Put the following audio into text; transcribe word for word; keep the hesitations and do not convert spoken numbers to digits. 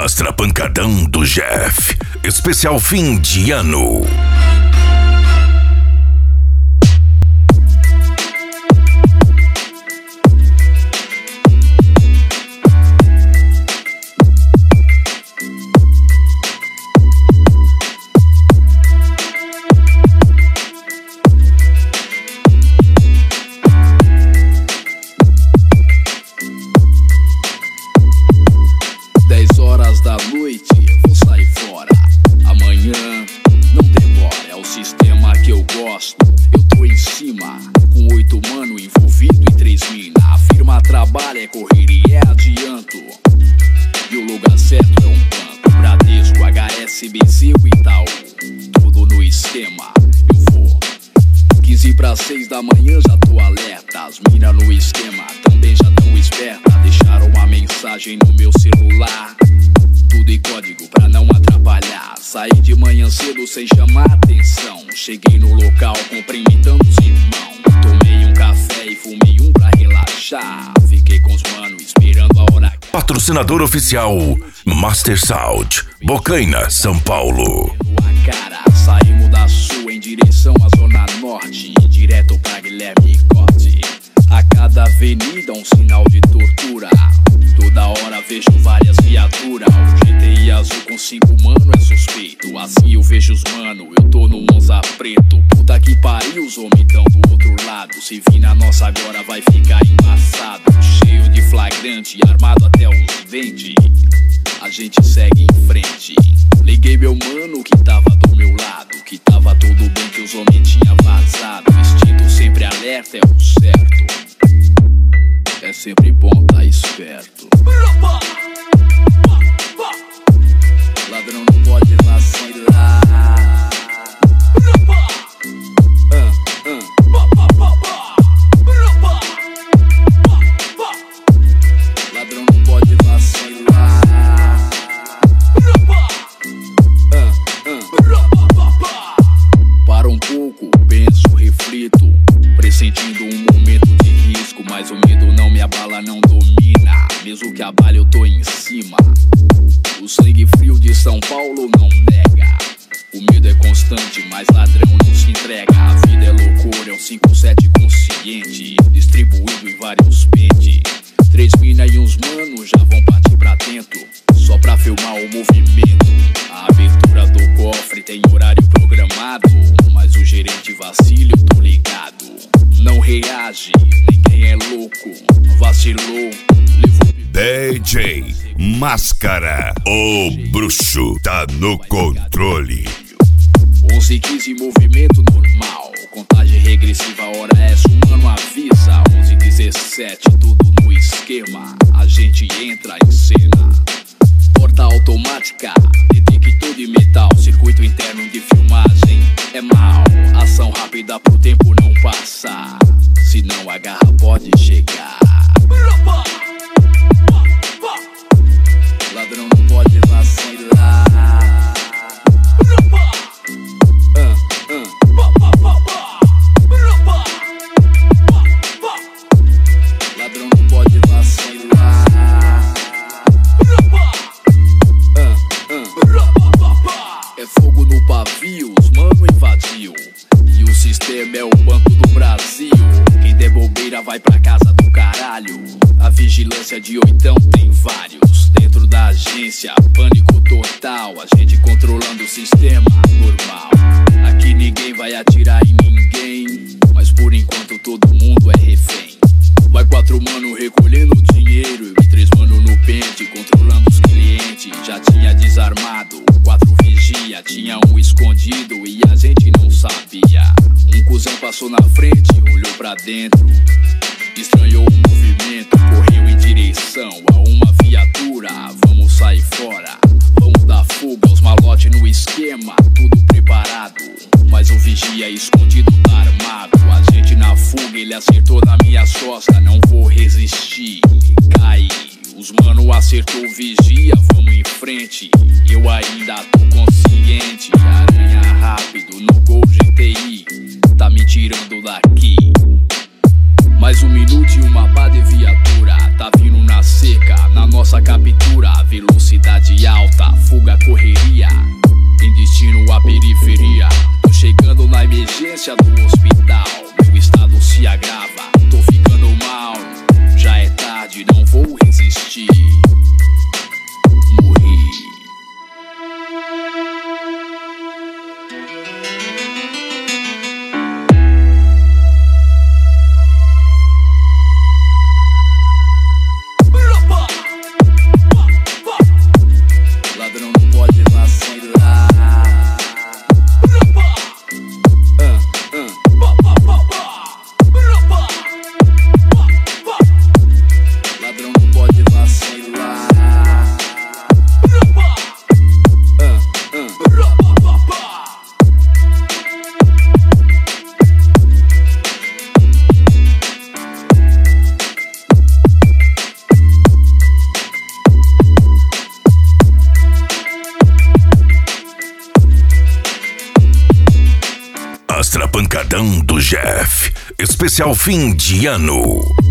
Extra Pancadão do Jeff. Especial fim de ano. dez horas da noite, vou sair fora. Amanhã não demora, é o sistema que eu gosto. Eu tô em cima, com oito mano envolvido e três mina. A firma trabalha, é correria, é adianto. E o lugar certo é um banco, Bradesco, H S B C e Itaú. Tudo no esquema, eu vou. quinze para seis da manhã já tô alerta. As mina no esquema também já tão esperta. Deixaram uma mensagem no meu celular, tudo em código pra não atrapalhar. Saí de manhã cedo sem chamar atenção. Cheguei no local cumprimentando os irmãos. Tomei um café e fumei um pra relaxar. Fiquei com os manos esperando a hora. Patrocinador oficial Master Sound, Bocaina, São Paulo. A cara, saímos da sul em direção à zona norte, direto pra Guilherme Corte. A cada avenida um sinal de tortura. Toda hora vejo várias viaturas. O G T I azul com cinco mano é suspeito. Assim eu vejo os mano, eu tô no Monza preto. Puta que pariu, os homens tão do outro lado. Se vir na nossa agora vai ficar embaçado. Cheio de flagrante, armado até os dentes. A gente segue em frente. Liguei meu mano que tava do meu lado, que tava tudo bem, que os homens tinham vazado. Instinto sempre alerta é o certo. É sempre bom tá esperto. Ladrão não pode vacilar. uh, uh. Ladrão não pode vacilar. uh, uh. Para um pouco, penso, reflito, pressentindo um momento de risco. Mas o medo não me abala, não domina. Mesmo que abale eu tô em cima. O sangue frio de São Paulo não nega. O medo é constante, mas ladrão não se entrega. A vida é loucura, é um cinco sete consciente, distribuído em vários pentes. Três mina e uns manos já vão partir pra dentro, só pra filmar o movimento. A abertura do cofre tem horário programado, mas o gerente vacila, eu tô ligado. Não reage, ninguém é louco. Vacilou, levou. D J Máscara, o bruxo tá no controle. onze e quinze, movimento normal. Contagem regressiva, hora essa, o mano avisa. Onze e dezessete, tudo no esquema. A gente entra em cena. Porta automática, detector de metal. Circuito interno de filmagem é mal. Ação rápida pro tempo não passar, senão a garra pode chegar. Ladrão não pode vacilar. uh, uh. Ladrão não pode vacilar. uh, uh. É fogo no pavio, os mano invadiu. E o sistema é o Banco do Brasil. Quem der bobeira vai pra casa do caralho. A vigilância de oitão tem vários. Dentro da agência, pânico total. A gente controlando o sistema normal. Aqui ninguém vai atirar em ninguém, mas por enquanto todo mundo é refém. Vai quatro mano recolhendo dinheiro e três mano no pente, controlando os clientes. Já tinha desarmado, quatro vigia, tinha um escondido e a gente não sabia. Um cuzão passou na frente, olhou pra dentro, estranhou o movimento, correu em direção a uma viatura. Vamos sair fora, vamos dar fuga, os malotes no esquema, tudo preparado. Mas o vigia escondido tá armado. A gente na fuga, ele acertou na minha costa. Não vou resistir, caí. Os mano acertou o vigia, vamos em frente. Eu ainda tô consciente. Aranha rápido no Gol G T I, tá me tirando daqui. Mais um minuto e uma pá de viatura tá vindo na seca, na nossa captura. Velocidade alta, emergência no hospital. Meu estado se agrava, tô ficando mal. Já é tarde, não vou resistir. Morri. Ladrão não pode vacilar. Ladrão não pode vacilar. Astra Pancadão do Jeff. Especial fim de ano.